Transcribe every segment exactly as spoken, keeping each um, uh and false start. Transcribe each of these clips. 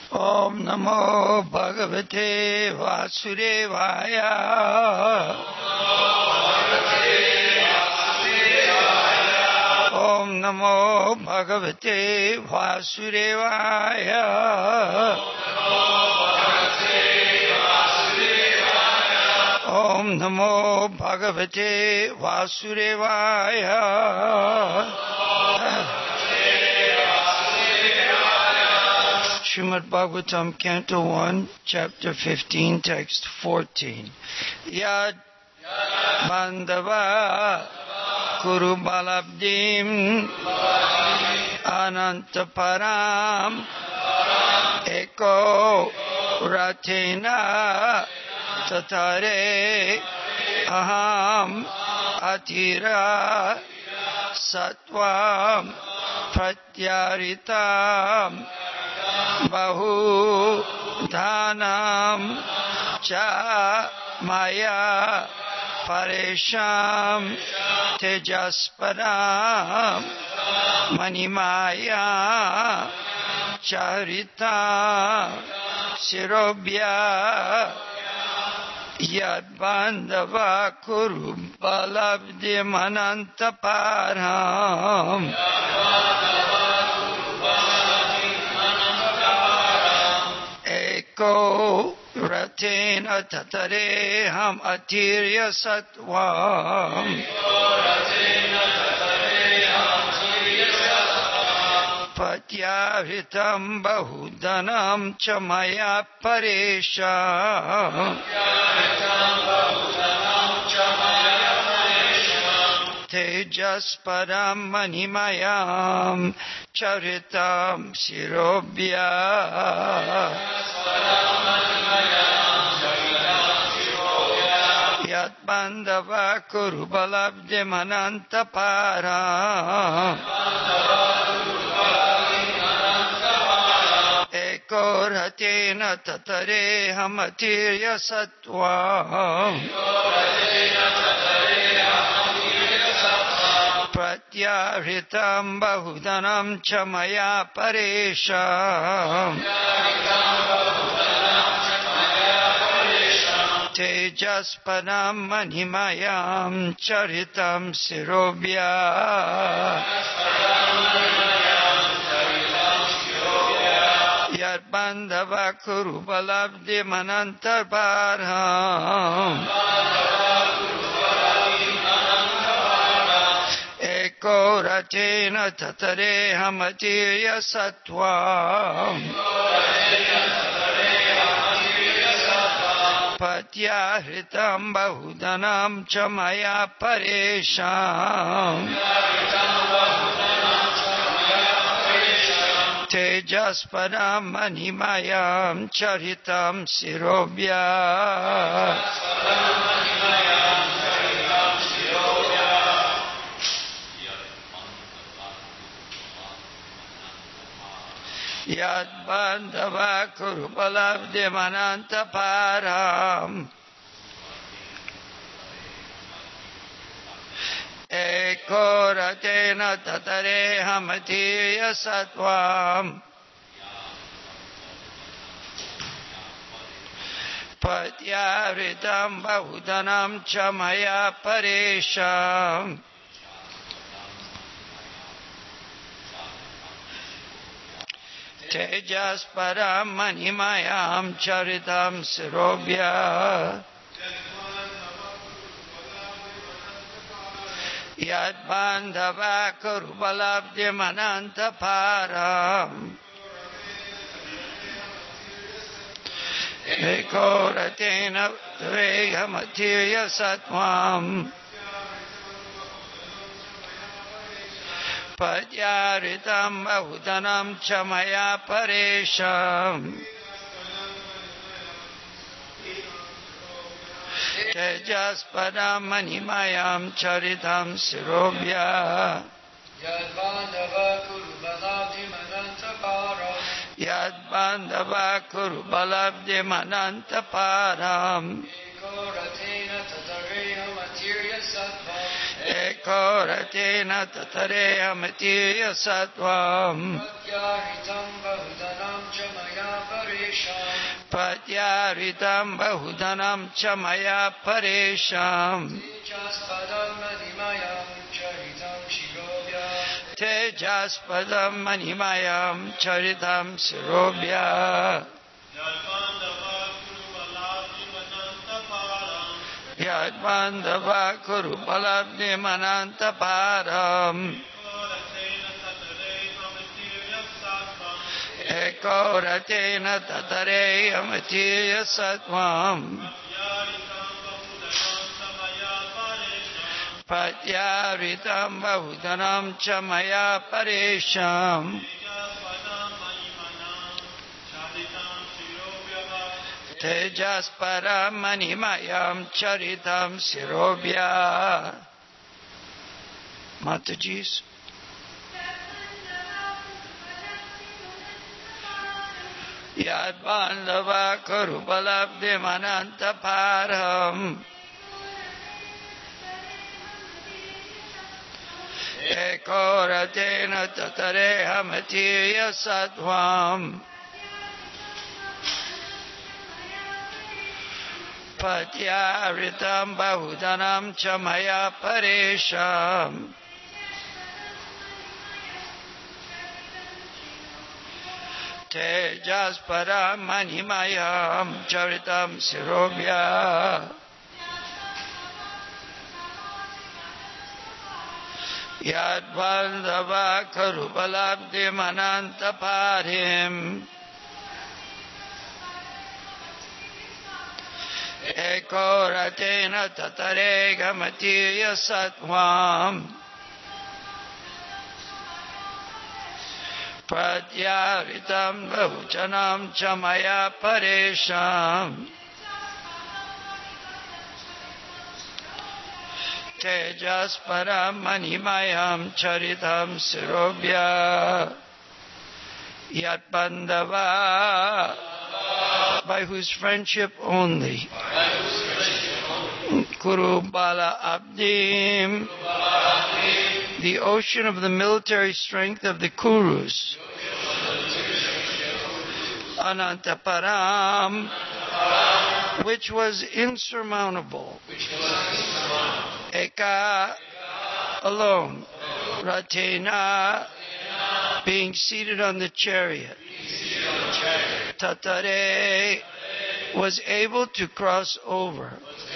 Om Namo Bhagavate Vasudevaya. Om Namo Bhagavate Vasudevaya. Om Namo Bhagavate Vasudevaya. Srimad Bhagavatam, Canto one, Chapter fifteen, Text fourteen. Yad Bandhava Kuru Balabdim Anantaparam Eko Ratena Tatare Aham Atira Satvam Pratyaritam Bahu Dhanam Cha Maya Paresham Tejasparam Manimaya Charita Sirobhya Yad Bandhava Kuru Balabdim Anantaparam Eko Ratena Tatareham Atirya Satvam Patyahritam Bahudanam Chamaya Paresha Tejasparam Manimayam Charitam Sirobhya Yat Bandhava Kuru Balabdim Anantaparam Eko Ratena Tatareham Atirya Satvam Pratyahritam Bahudanam Chamaya Paresha Tejaspanam Manimayam Charitam Sirobhya Yad Bandhava Kuru Balabdim Anantaparam Eko Ratena Tatareham Atirya Satvam Patyahritam Bahudanam Chamaya Paresham Tejasparam Manimayam Charitam Sirobhya Yad Bandhava Kuru Balabdim Anantaparam Eko Ratena Tatareham Atirya Satvam Patyahritam Bahudanam Chamaya Paresham Tejasparam Manimayam Charitam Sirobhya Yad Bandhava Kuru Balabdim Anantaparam Eko Ratena Tatareham Atirya Satvam Patyahritam Bahudanam Chamaya Paresham Tejaspadam Manimayam Charitam Sirobhya Yad Bandhava Kuru Balabdim Anantaparam Yad Bandhava Kuru Balabdim Anantaparam Eko Ratena Tatareham Atirya Satvam Eko Ratena Tatareham Atirya Satvam Patyahritam Bahudanam Chamaya Patyaritam Bahudanam Chamaya Paresham Tejaspadam Manimayam Charitam Sirobhya Yadbandava Kuru Balabdi Mananta Param Ekoratena Tatare Amatiya Satvam Patyaritam Bahudanam Chamaya Paresham Tejasparam Manimayam Charitam Sirobhya. Matajis. Yadbandava Kurubalabdi Mananta Param Ekoratena Tatare Hamatiya Satvam Patyaritam Bahudanam Chamaya Paresham Tejasparam Manimayam Charitam Sirobhya. Yadvandava Karubalabdi Mananta Parim Ekoratena Tatare Gamatiya Satvam Pratyaritam Bahujanam Chamaya Paresham Tejasparam Manimayam Charitam Sirobhya. Yatbandava, by whose friendship only, Kuru Bala Abdim, the ocean of the military strength of the Kurus, Anantaparam, which was insurmountable, Eka, alone, Ratena, being seated on the chariot, Tatare, was able to cross over,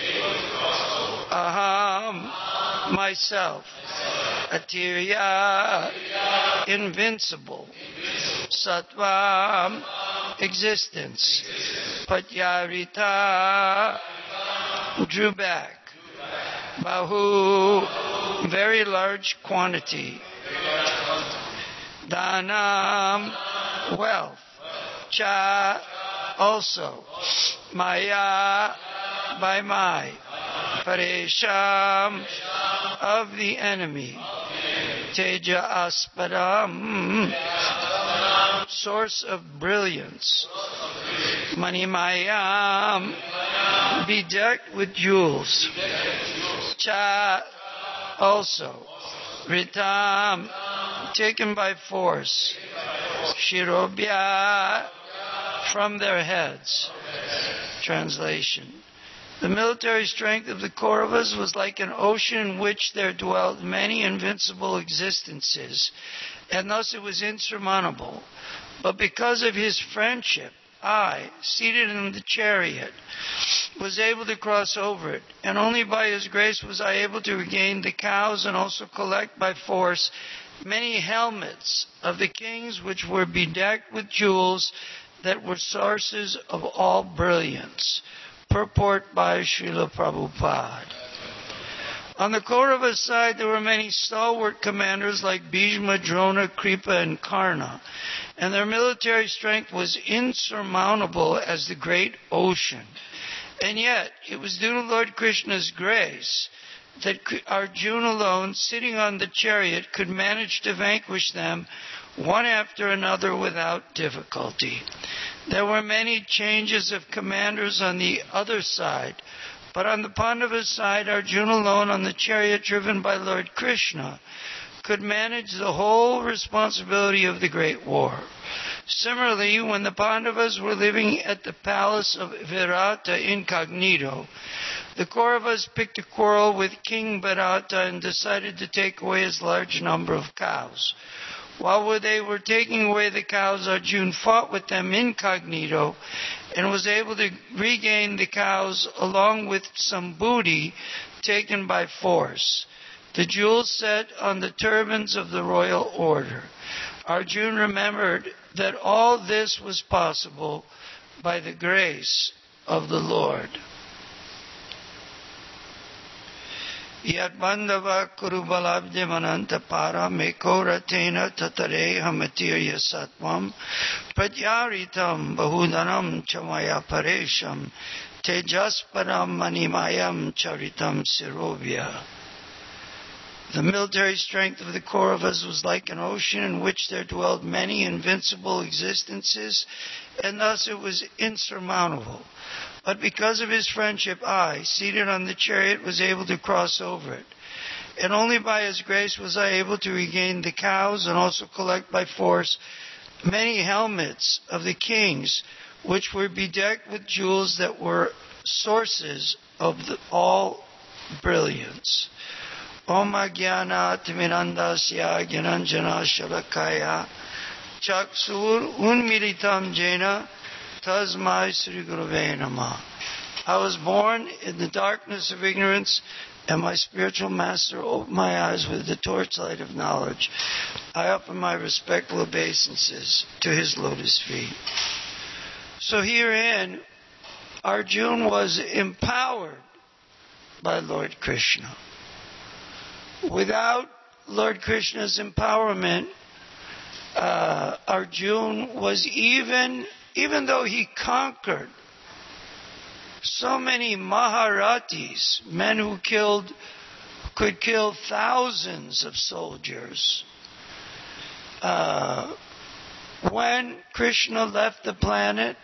Aham, myself, Atirya, invincible, Sattvam, existence, Patyarita, drew back, Bahu, very large quantity, Dhanam, wealth, Cha, also, Maya, by my, Paresham, of the enemy, Teja Aspadam, source of brilliance, Manimayam, bedecked with jewels, Cha, also, Ritam, taken by force, Shirobhya, from their heads. Translation. The military strength of the Kauravas was like an ocean in which there dwelt many invincible existences, and thus it was insurmountable. But because of his friendship, I, seated in the chariot, was able to cross over it, and only by his grace was I able to regain the cows and also collect by force many helmets of the kings which were bedecked with jewels that were sources of all brilliance. Purport by Srila Prabhupada. On the Kaurava side, there were many stalwart commanders like Bhishma, Drona, Kripa, and Karna, and their military strength was insurmountable as the great ocean. And yet, it was due to Lord Krishna's grace that Arjuna alone, sitting on the chariot, could manage to vanquish them one after another without difficulty. There were many changes of commanders on the other side, but on the Pandava side, Arjuna alone on the chariot driven by Lord Krishna could manage the whole responsibility of the great war. Similarly, when the Pandavas were living at the palace of Virata incognito, the Kauravas picked a quarrel with King Bharata and decided to take away his large number of cows. While they were taking away the cows, Arjuna fought with them incognito and was able to regain the cows along with some booty taken by force, the jewels set on the turbans of the royal order. Arjuna remembered that all this was possible by the grace of the Lord. Yat bandava kurubalabde mananta para meko ratena tatare hamatirya satvam pratyaritam bahudanam chamaya paresham tejasparam manimayam charitam sirovya. The military strength of the Kauravas was like an ocean in which there dwelled many invincible existences, and thus it was insurmountable. But because of his friendship, I, seated on the chariot, was able to cross over it. And only by his grace was I able to regain the cows and also collect by force many helmets of the kings, which were bedecked with jewels that were sources of the, all brilliance. Om Ajnanat Mirandasya Gyananjana Shalakaya Chaksur Unmilitam Jena Tasmai Sri Gurave Namah. I was born in the darkness of ignorance, and my spiritual master opened my eyes with the torchlight of knowledge. I offer my respectful obeisances to his lotus feet. So herein, Arjuna was empowered by Lord Krishna. Without Lord Krishna's empowerment, uh, Arjuna was even, even though he conquered so many Maharatis, men who killed, could kill thousands of soldiers. Uh, when Krishna left the planet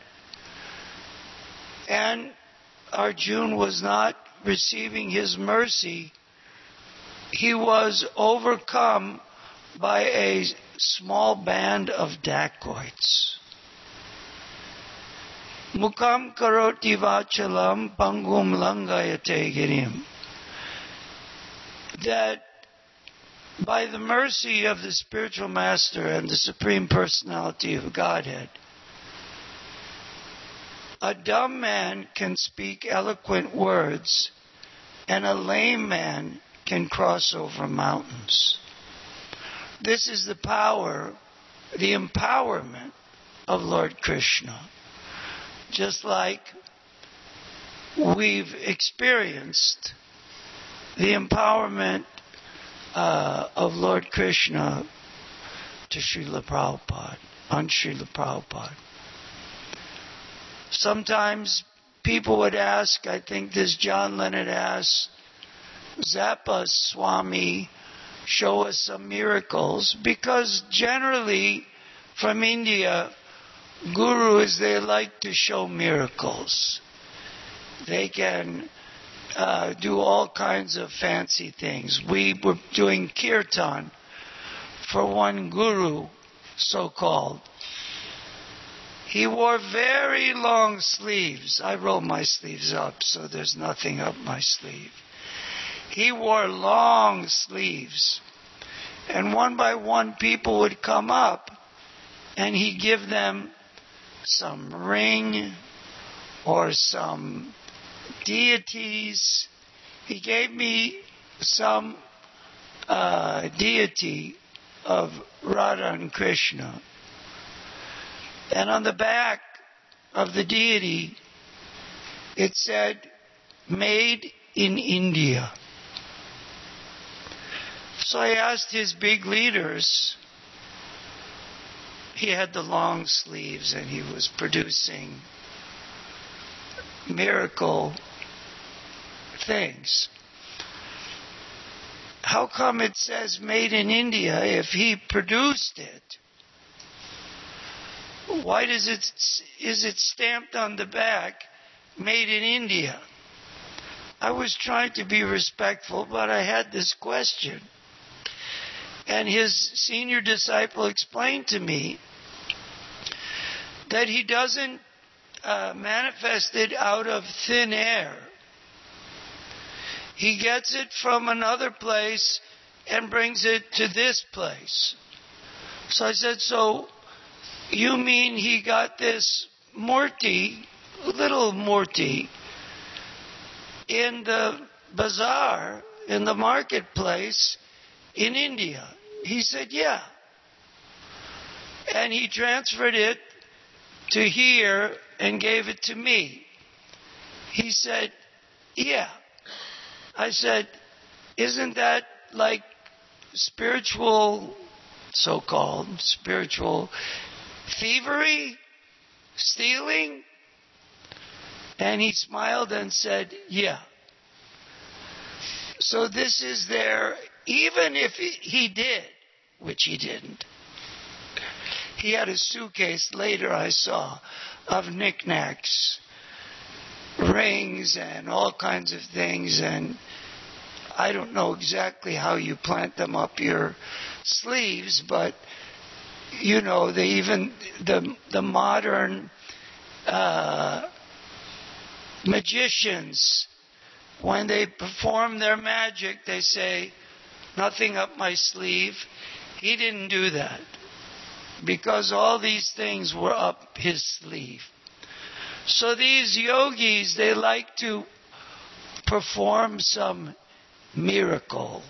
and Arjuna was not receiving his mercy, he was overcome by a small band of dacoits. Mukam karoti vachalam pangum langayate girim. That by the mercy of the spiritual master and the Supreme Personality of Godhead, a dumb man can speak eloquent words and a lame man can cross over mountains. This is the power, the empowerment of Lord Krishna. Just like we've experienced the empowerment uh, of Lord Krishna to Srila Prabhupada, on Srila Prabhupada. Sometimes people would ask, I think this John Leonard asked, Zappa Swami, show us some miracles, because generally from India, gurus, they like to show miracles. They can uh, do all kinds of fancy things. We were doing kirtan for one guru, so-called. He wore very long sleeves. I roll my sleeves up, so there's nothing up my sleeve. He wore long sleeves. And one by one people would come up and he'd give them some ring or some deities. He gave me some uh, deity of Radha and Krishna. And on the back of the deity, it said, made in India. So I asked his big leaders. He had the long sleeves and he was producing miracle things. How come it says made in India if he produced it? Why does it, is it stamped on the back, made in India? I was trying to be respectful, but I had this question. And his senior disciple explained to me that he doesn't uh, manifest it out of thin air. He gets it from another place and brings it to this place. So I said, so you mean he got this murti, little murti, in the bazaar, in the marketplace in India? He said, yeah. And he transferred it to here and gave it to me. He said, yeah. I said, isn't that like spiritual, so-called spiritual thievery, stealing? And he smiled and said, yeah. So this is there, even if he did, which he didn't. He had a suitcase, later I saw, of knickknacks, rings and all kinds of things, and I don't know exactly how you plant them up your sleeves, but you know, they even the the modern uh, magicians, when they perform their magic, they say, nothing up my sleeve. He didn't do that, because all these things were up his sleeve. So these yogis, they like to perform some miracle.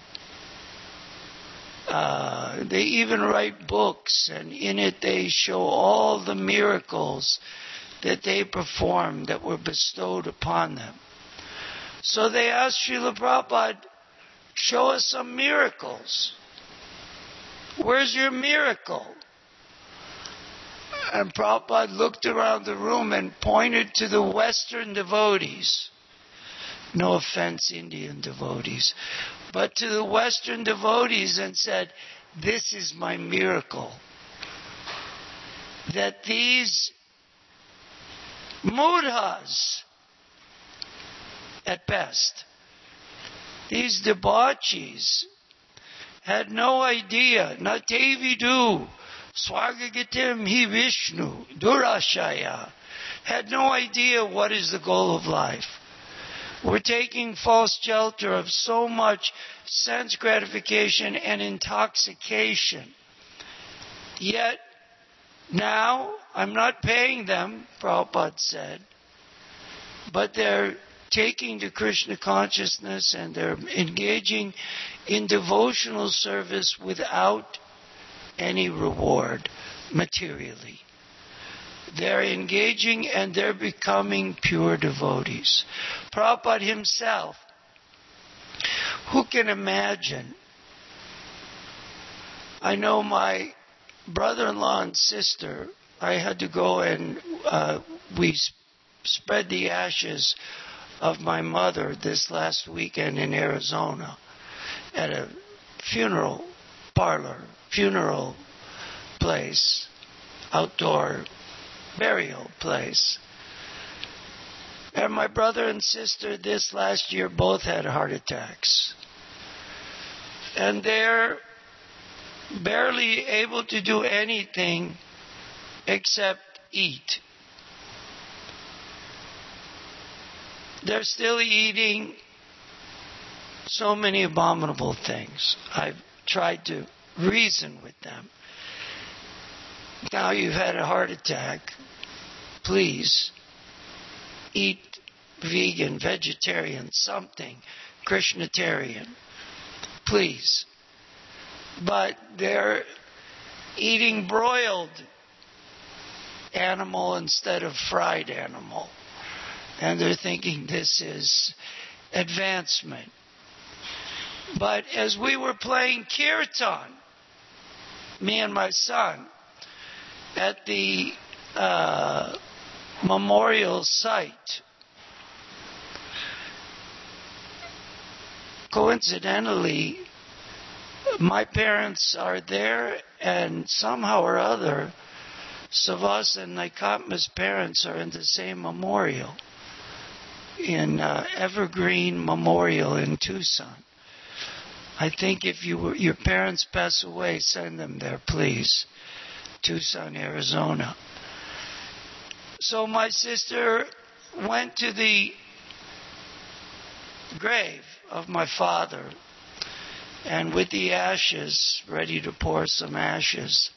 Uh, they even write books, and in it they show all the miracles that they performed that were bestowed upon them. So they asked Srila Prabhupada, show us some miracles. Where's your miracle? And Prabhupada looked around the room and pointed to the Western devotees. No offense, Indian devotees. But to the Western devotees, and said, this is my miracle. That these mudhas, at best, these debauchees, had no idea, Nate vidu, swagagitim hi Vishnu, durashaya, had no idea what is the goal of life. We're taking false shelter of so much sense gratification and intoxication. Yet, now, I'm not paying them, Prabhupada said, but they're taking to Krishna consciousness and they're engaging in devotional service without any reward materially. They're engaging and they're becoming pure devotees. Prabhupada himself, who can imagine? I know my brother-in-law and sister, I had to go and uh, we sp- spread the ashes of my mother this last weekend in Arizona at a funeral parlor, funeral place, outdoor burial place. And my brother and sister this last year both had heart attacks. And they're barely able to do anything except eat. They're still eating so many abominable things. I've tried to reason with them. Now you've had a heart attack. Please eat vegan, vegetarian, something, Krishnatarian. Please. But they're eating broiled animal instead of fried animal. And they're thinking this is advancement. But as we were playing kirtan, me and my son, at the uh, memorial site, coincidentally, my parents are there, and somehow or other, Savas and Naikatma's parents are in the same memorial, in uh, Evergreen Memorial in Tucson. I think if you were, your parents pass away, send them there, please. Tucson, Arizona. So my sister went to the grave of my father, and with the ashes, ready to pour some ashes,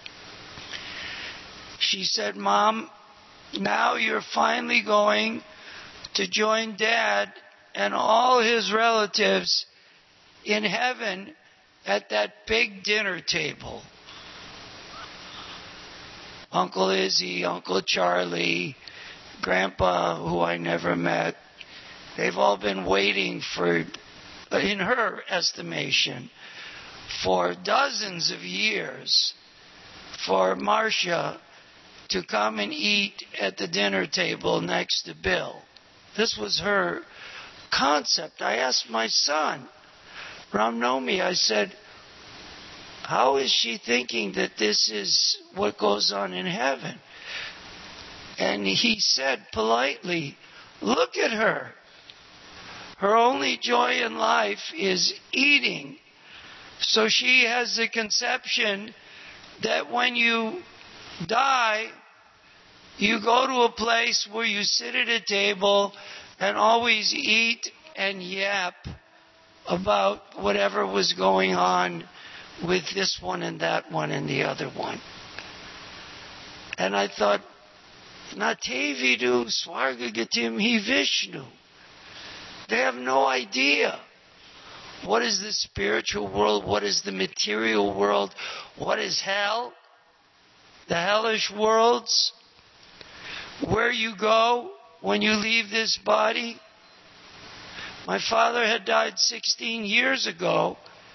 she said, "Mom, now you're finally going to join Dad and all his relatives in heaven at that big dinner table. Uncle Izzy, Uncle Charlie, Grandpa, who I never met, they've all been waiting for, in her estimation, for dozens of years for Marcia to come and eat at the dinner table next to Bill." This was her concept. I asked my son, Ramnomi, I said, "How is she thinking that this is what goes on in heaven?" And he said politely, "Look at her. Her only joy in life is eating. So she has the conception that when you die, you go to a place where you sit at a table and always eat and yap about whatever was going on with this one and that one and the other one." And I thought, Natevidu Swargagatim Hi Vishnu. They have no idea. What is the spiritual world? What is the material world? What is hell? The hellish worlds? Where you go when you leave this body? My father had died sixteen years ago.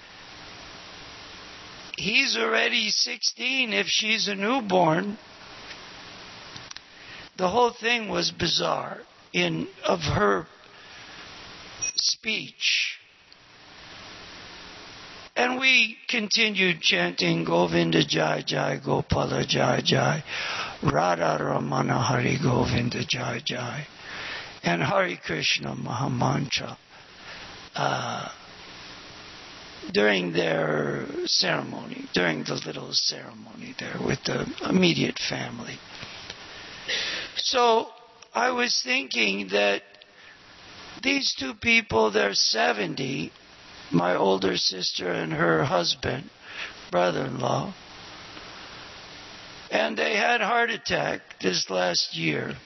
He's already sixteen if she's a newborn. The whole thing was bizarre in of her speech. And we continued chanting Govinda Jai Jai, Gopala Jai Jai, Radha Ramana Hari Govinda Jai Jai, and Hare Krishna Mahamantra uh, during their ceremony, during the little ceremony there with the immediate family. So I was thinking that these two people, they're seventy, my older sister and her husband, brother-in-law, and they had a heart attack this last year.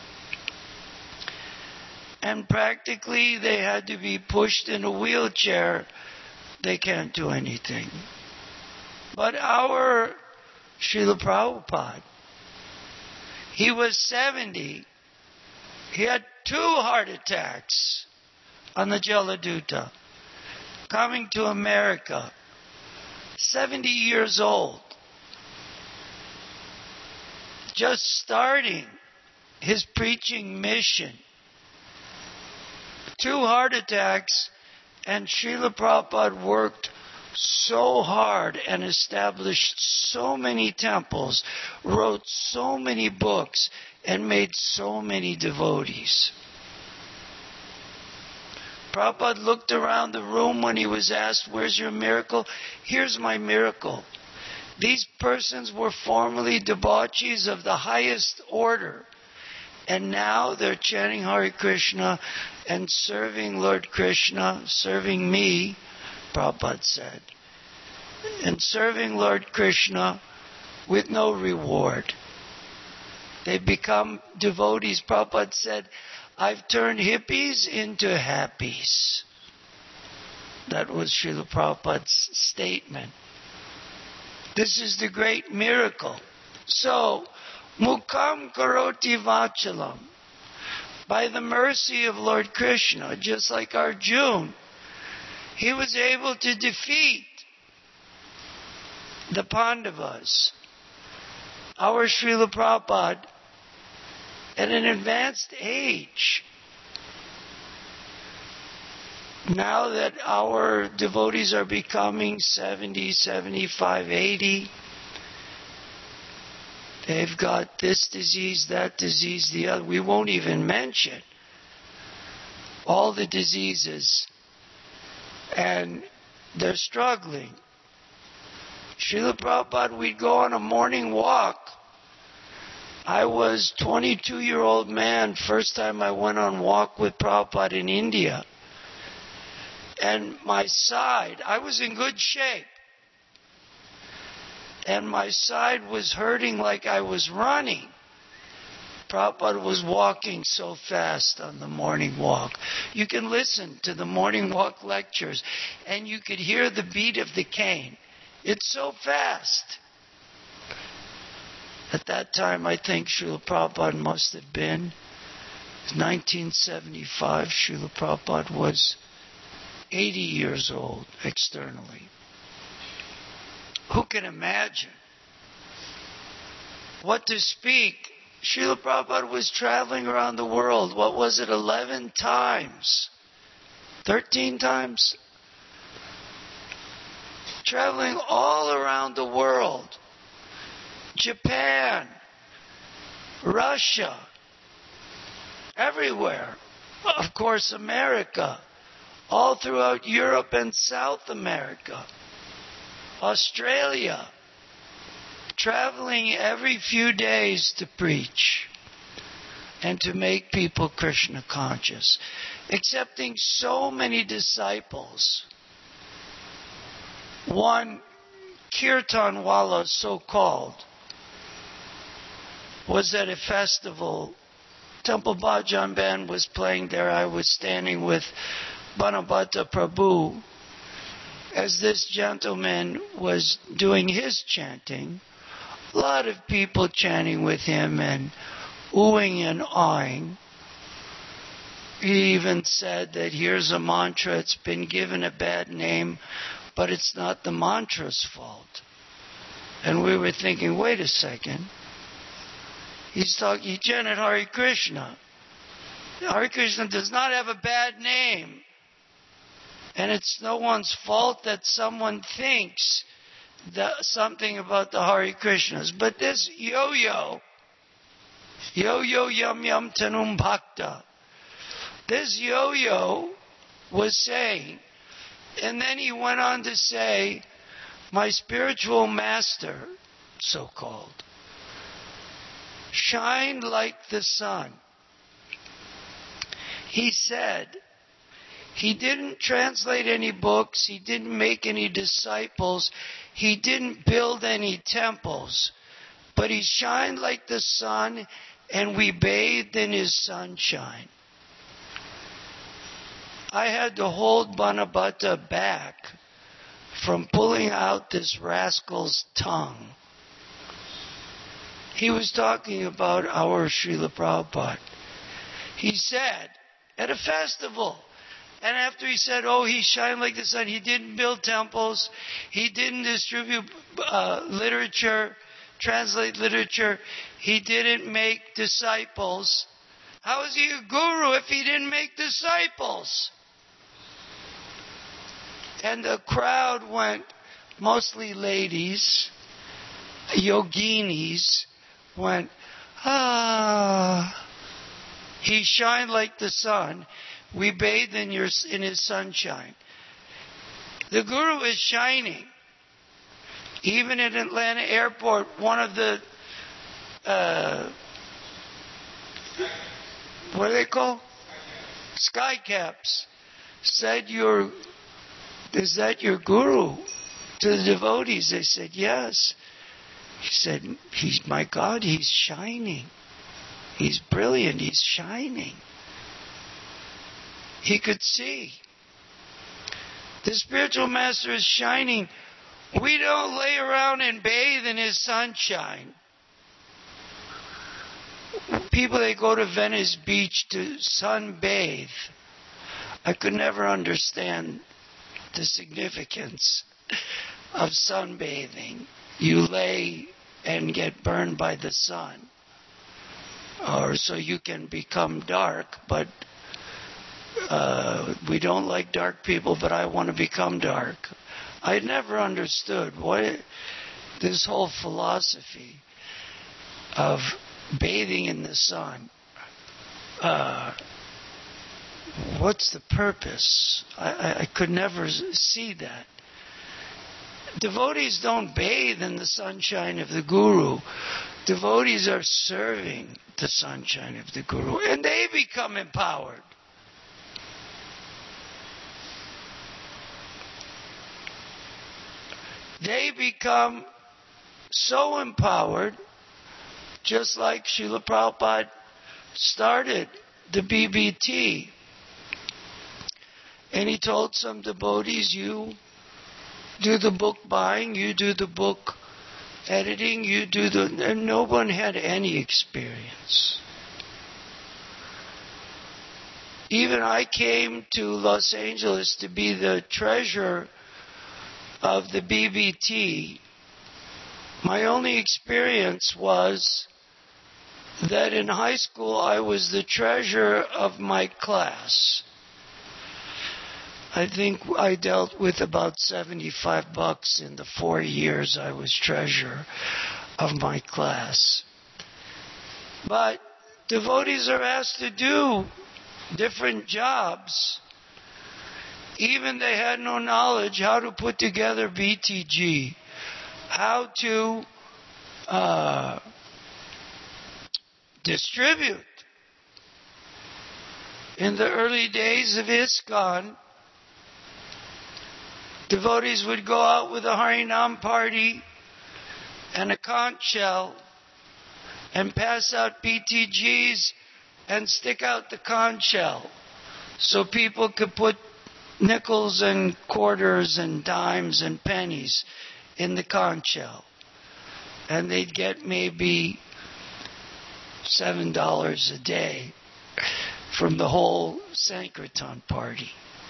And practically they had to be pushed in a wheelchair. They can't do anything. But our Srila Prabhupada, he was seventy. He had two heart attacks on the Jaladuta coming to America. seventy years old. Just starting his preaching mission. Two heart attacks, and Srila Prabhupada worked so hard and established so many temples, wrote so many books, and made so many devotees. Prabhupada looked around the room when he was asked, "Where's your miracle?" "Here's my miracle." These persons were formerly debauchees of the highest order, and now they're chanting Hare Krishna and serving Lord Krishna, serving me, Prabhupada said, and serving Lord Krishna with no reward. They become devotees. Prabhupada said, "I've turned hippies into happies." That was Srila Prabhupada's statement. This is the great miracle. So, Mukam Karoti Vachalam. By the mercy of Lord Krishna, just like Arjuna, he was able to defeat the Pandavas. Our Srila Prabhupada, at an advanced age, now that our devotees are becoming seventy, seventy-five, eighty, they've got this disease, that disease, the other. We won't even mention all the diseases. And they're struggling. Srila Prabhupada, we'd go on a morning walk, I was a twenty-two-year-old man, first time I went on walk with Prabhupada in India. And my side, I was in good shape. And my side was hurting like I was running. Prabhupada was walking so fast on the morning walk. You can listen to the morning walk lectures and you could hear the beat of the cane. It's so fast. At that time, I think Srila Prabhupada must have been nineteen seventy-five. Srila Prabhupada was eighty years old externally. Who can imagine? What to speak? Srila Prabhupada was traveling around the world. What was it? eleven times? thirteen times? Traveling all around the world. Japan, Russia, everywhere. Of course, America, all throughout Europe and South America, Australia, traveling every few days to preach and to make people Krishna conscious, accepting so many disciples. One Kirtanwala, so-called, was at a festival. Temple Bhajan Band was playing there. I was standing with Banabhata Prabhu as this gentleman was doing his chanting. A lot of people chanting with him and oohing and awing. He even said that here's a mantra, it's been given a bad name, but it's not the mantra's fault. And we were thinking, wait a second. He's talking, he chanted Hare Krishna. Hare Krishna does not have a bad name. And it's no one's fault that someone thinks that something about the Hare Krishnas. But this yo-yo, yo-yo yum yum tanum bhakta, this yo-yo was saying, and then he went on to say, my spiritual master, so-called, shined like the sun. He said, he didn't translate any books, he didn't make any disciples, he didn't build any temples, but he shined like the sun and we bathed in his sunshine. I had to hold Banabhata back from pulling out this rascal's tongue. He was talking about our Srila Prabhupada. He said, at a festival, and after he said, oh, he shined like the sun, he didn't build temples, he didn't distribute uh, literature, translate literature, he didn't make disciples. How is he a guru if he didn't make disciples? And the crowd went, mostly ladies, yoginis, went, ah. He shined like the sun. We bathed in, your, in his sunshine. The Guru is shining. Even at Atlanta Airport, one of the, uh, what are they called? Sky caps said, "Your, is that your Guru?" To the devotees, they said, yes. He said, he's, my God, he's shining. He's brilliant. He's shining. He could see. The spiritual master is shining. We don't lay around and bathe in his sunshine. People, they go to Venice Beach to sunbathe. I could never understand the significance of sunbathing. You lay and get burned by the sun. Or so you can become dark, but uh, we don't like dark people, but I want to become dark. I never understood what this whole philosophy of bathing in the sun. Uh, what's the purpose? I, I, I could never see that. Devotees don't bathe in the sunshine of the Guru. Devotees are serving the sunshine of the Guru, and they become empowered. They become so empowered, just like Srila Prabhupada started the B B T. And he told some devotees, you do the book buying, you do the book editing, you do the... And no one had any experience. Even I came to Los Angeles to be the treasurer of the B B T. My only experience was that in high school I was the treasurer of my class. I think I dealt with about seventy-five bucks in the four years I was treasurer of my class. But devotees are asked to do different jobs. Even they had no knowledge how to put together B T G, how to uh, distribute. In the early days of ISKCON, devotees would go out with a Harinam party and a conch shell and pass out B T Gs and stick out the conch shell so people could put nickels and quarters and dimes and pennies in the conch shell. And they'd get maybe seven dollars a day from the whole Sankirtan party.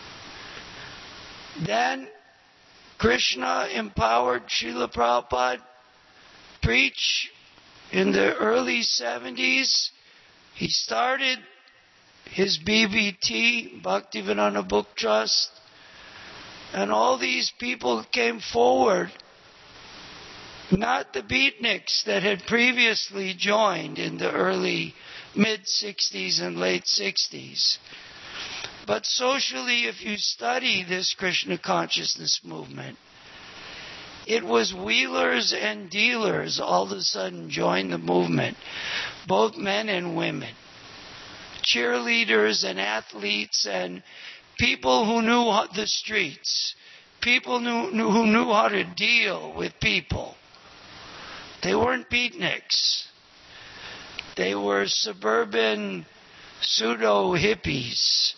Then Krishna empowered Srila Prabhupada preach in the early seventies. He started his B B T, Bhaktivedanta Book Trust, and all these people came forward, not the beatniks that had previously joined in the early mid-sixties and late sixties. But socially, if you study this Krishna consciousness movement, it was wheelers and dealers all of a sudden joined the movement, both men and women. Cheerleaders and athletes and people who knew the streets, people knew, knew, who knew how to deal with people. They weren't beatniks. They were suburban pseudo-hippies.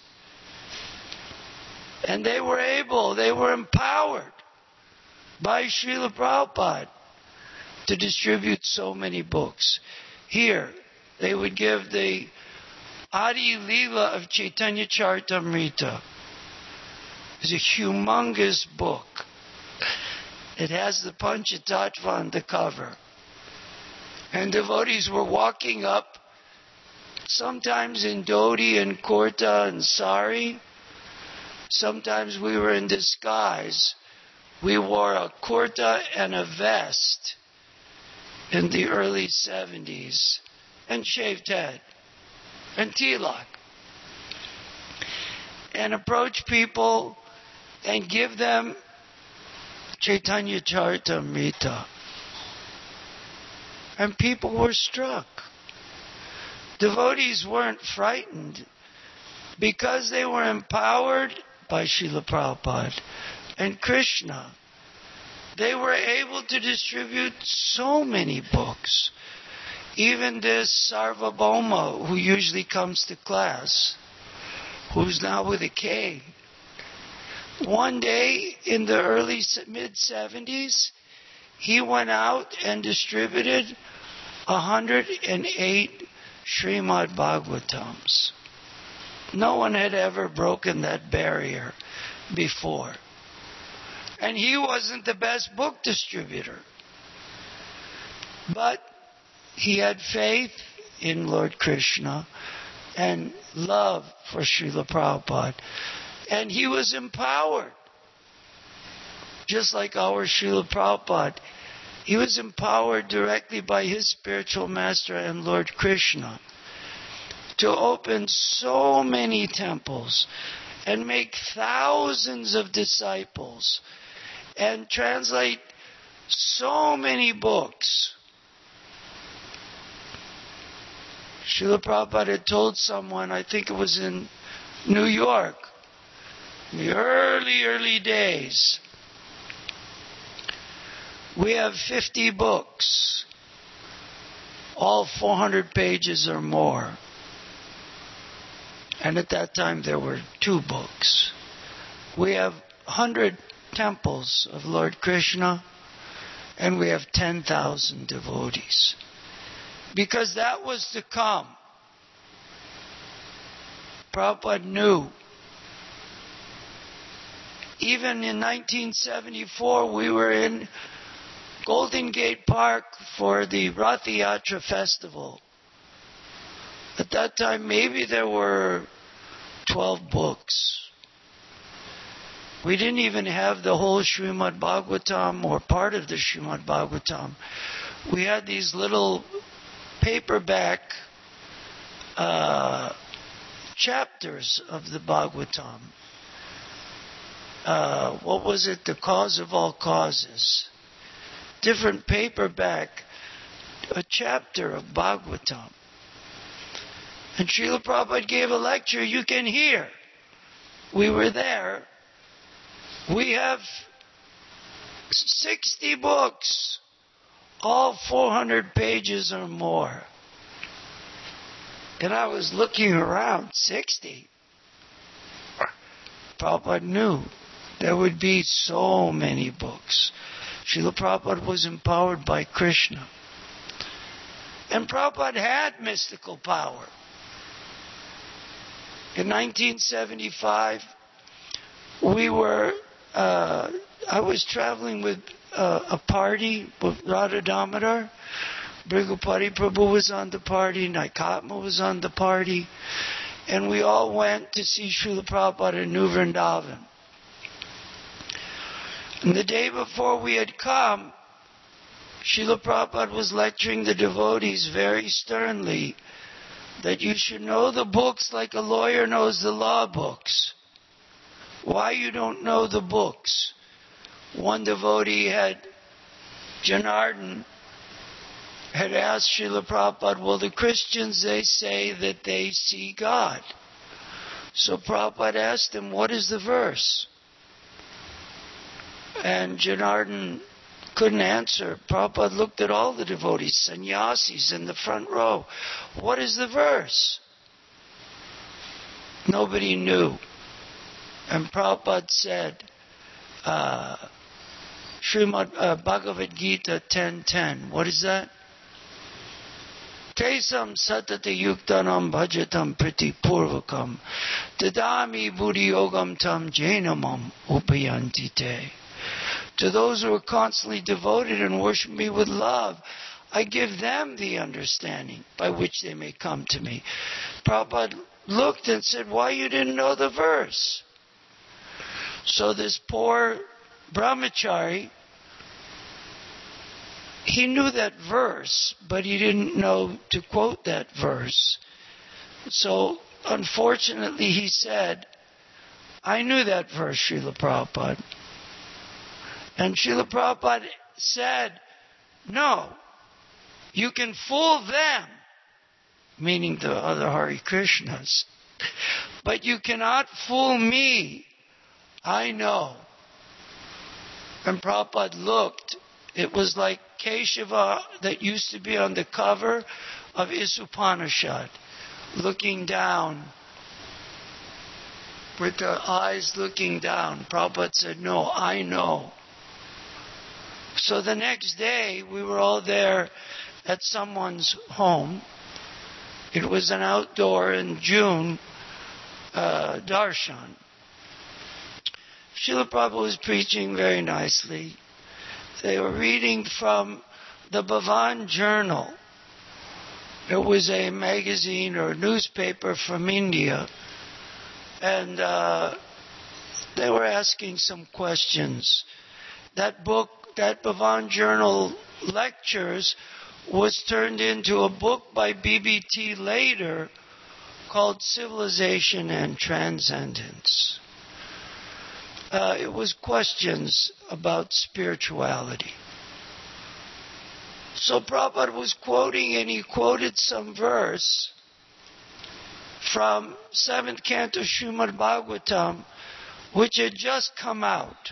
And they were able, they were empowered by Srila Prabhupada to distribute so many books. Here, they would give the Adi Leela of Chaitanya Charitamrita. It's a humongous book. It has the Panchatattva on the cover. And devotees were walking up, sometimes in dhoti and kurta and sari. Sometimes we were in disguise. We wore a kurta and a vest in the early seventies and shaved head and tilak, and approach people and give them Chaitanya Charitamrita. And people were struck. Devotees weren't frightened because they were empowered by Srila Prabhupada and Krishna. They were able to distribute so many books. Even this Sarvabhauma, who usually comes to class, who's now with a K, one day in the early mid-seventies, he went out and distributed one hundred eight Srimad Bhagavatams. No one had ever broken that barrier before. And he wasn't the best book distributor. But he had faith in Lord Krishna and love for Srila Prabhupada. And he was empowered. Just like our Srila Prabhupada. He was empowered directly by his spiritual master and Lord Krishna to open so many temples and make thousands of disciples and translate so many books. Srila Prabhupada had told someone, I think it was in New York, in the early, early days, we have fifty books, all four hundred pages or more. And at that time there were two books. We have one hundred temples of Lord Krishna, and we have ten thousand devotees. Because that was to come. Prabhupada knew. Even in nineteen seventy-four, we were in Golden Gate Park for the Rath Yatra festival. At that time, maybe there were twelve books. We didn't even have the whole Srimad Bhagavatam or part of the Srimad Bhagavatam. We had these little paperback uh, chapters of the Bhagavatam. Uh, what was it? The Cause of All Causes. Different paperback, a chapter of Bhagavatam. And Srila Prabhupada gave a lecture you can hear. We were there. We have sixty books, all four hundred pages or more. And I was looking around, sixty. Prabhupada knew there would be so many books. Srila Prabhupada was empowered by Krishna. And Prabhupada had mystical power. In nineteen seventy-five, we were, uh, I was traveling with uh, a party with Radha Damodar. Brigupati Prabhu was on the party, Naikatma was on the party, and we all went to see Srila Prabhupada in New Vrindavan. And the day before we had come, Srila Prabhupada was lecturing the devotees very sternly that you should know the books like a lawyer knows the law books. Why you don't know the books? One devotee had, Janardhan, had asked Srila Prabhupada, well, the Christians, they say that they see God. So Prabhupada asked him, what is the verse? And Janardhan couldn't answer. Prabhupada looked at all the devotees, sannyasis in the front row. What is the verse? Nobody knew. And Prabhupada said, uh, Srimad uh, Bhagavad Gita ten ten. What is that? Tesam satata yuktanam bhajatam priti purvakam tadami buddhi yogam tam jainamam upayanti te. To those who are constantly devoted and worship me with love, I give them the understanding by which they may come to me. Prabhupada looked and said, why you didn't know the verse? So this poor brahmachari, he knew that verse, but he didn't know to quote that verse. So unfortunately he said, I knew that verse, Srila Prabhupada. And Srila Prabhupada said, no, you can fool them, meaning the other Hare Krishnas, but you cannot fool me. I know. And Prabhupada looked. It was like Keshava that used to be on the cover of Isupanishad, looking down, with the eyes looking down. Prabhupada said, no, I know. So the next day, we were all there at someone's home. It was an outdoor in June uh, darshan. Srila Prabhupada was preaching very nicely. They were reading from the Bhavan Journal. It was a magazine or a newspaper from India. And uh, they were asking some questions. That book, that Bhavan Journal lectures, was turned into a book by B B T later called Civilization and Transcendence. uh, it was questions about spirituality. So Prabhupada was quoting, and he quoted some verse from seventh Canto Srimad Bhagavatam, which had just come out.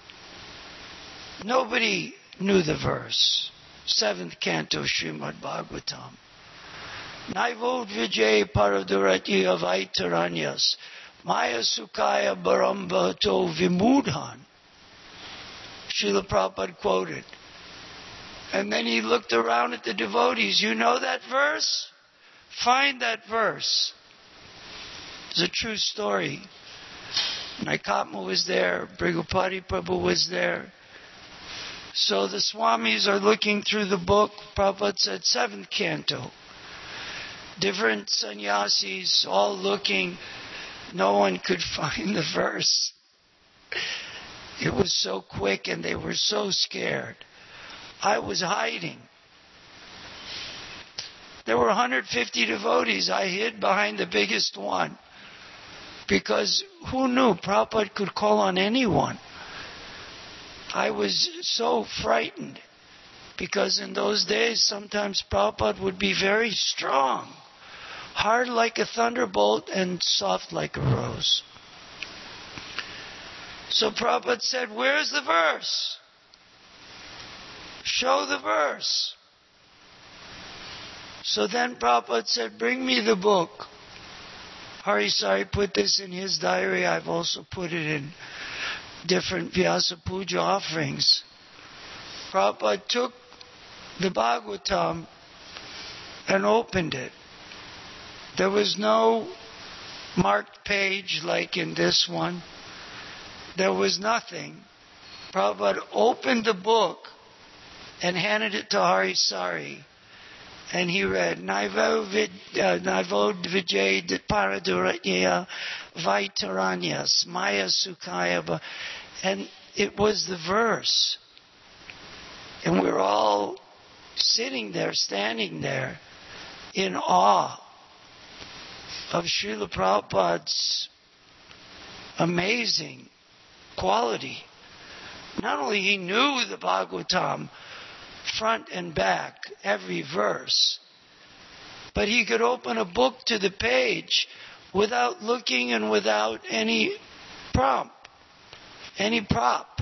Nobody knew the verse. seventh Canto Srimad Bhagavatam. Naivod Vijay Paraduratya Vaitaranyas Maya Sukaya Barambato Vimudhan. Srila Prabhupada quoted. And then he looked around at the devotees. You know that verse? Find that verse. It's a true story. Naikatma was there. Brigupati Prabhu was there. So the Swamis are looking through the book. Prabhupada said seventh canto. Different sannyasis all looking. No one could find the verse. It was so quick and they were so scared. I was hiding. There were one hundred fifty devotees. I hid behind the biggest one. Because who knew Prabhupada could call on anyone? I was so frightened. Because in those days, sometimes Prabhupada would be very strong. Hard like a thunderbolt and soft like a rose. So Prabhupada said, where's the verse? Show the verse. So then Prabhupada said, bring me the book. Harisari put this in his diary. I've also put it in different Vyasa Puja offerings. Prabhupada took the Bhagavatam and opened it. There was no marked page like in this one. There was nothing. Prabhupada opened the book and handed it to Harisari. And he read, Naivod Vijay Paraduratya Vaitaranyas Maya Sukaya. And it was the verse. And we're all sitting there, standing there, in awe of Srila Prabhupada's amazing quality. Not only he knew the Bhagavatam front and back, every verse, but he could open a book to the page without looking and without any prompt, any prop.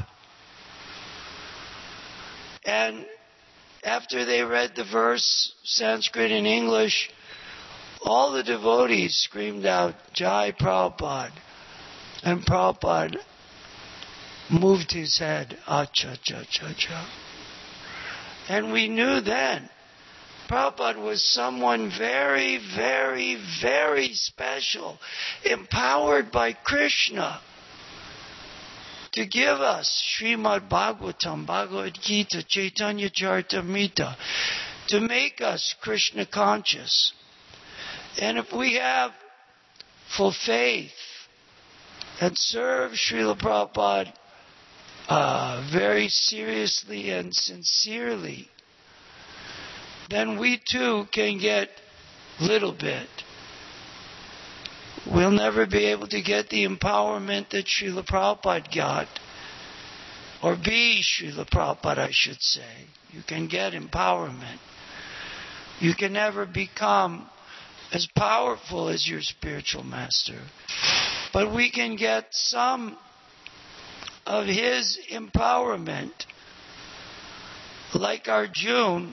And after they read the verse, Sanskrit and English, all the devotees screamed out, Jai Prabhupada. And Prabhupada moved his head, Acha, cha, cha, cha. And we knew then, Prabhupada was someone very, very, very special, empowered by Krishna to give us Srimad Bhagavatam, Bhagavad Gita, Chaitanya Charitamrita, to make us Krishna conscious. And if we have full faith and serve Srila Prabhupada uh, very seriously and sincerely, then we too can get little bit. We'll never be able to get the empowerment that Srila Prabhupada got, or be Srila Prabhupada, I should say. You can get empowerment. You can never become as powerful as your spiritual master. But we can get some of his empowerment, like Arjuna.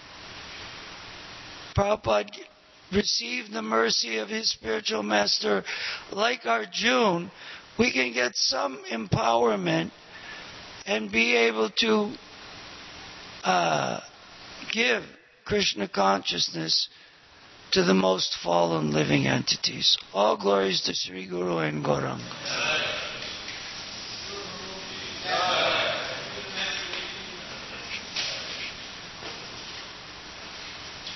Prabhupada received the mercy of his spiritual master. Like Arjuna, we can get some empowerment and be able to uh, give Krishna consciousness to the most fallen living entities. All glories to Sri Guru and Gauranga.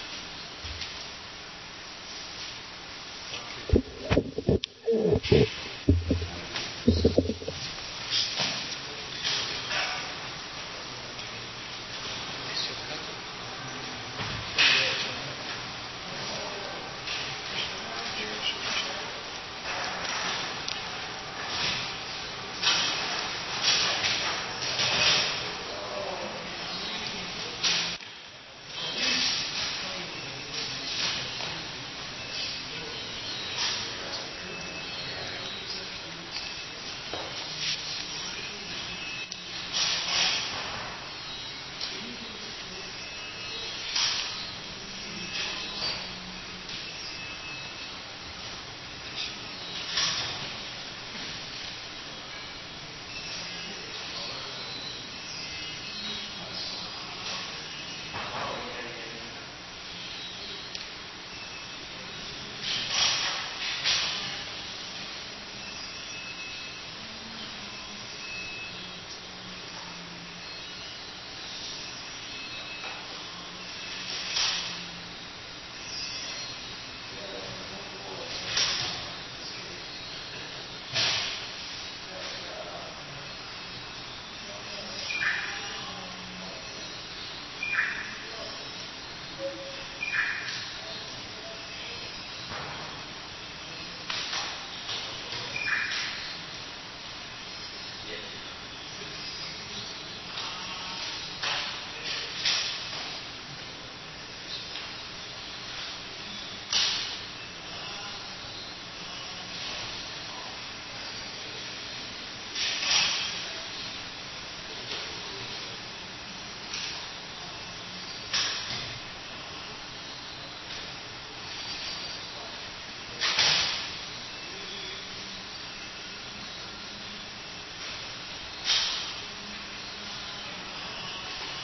Okay.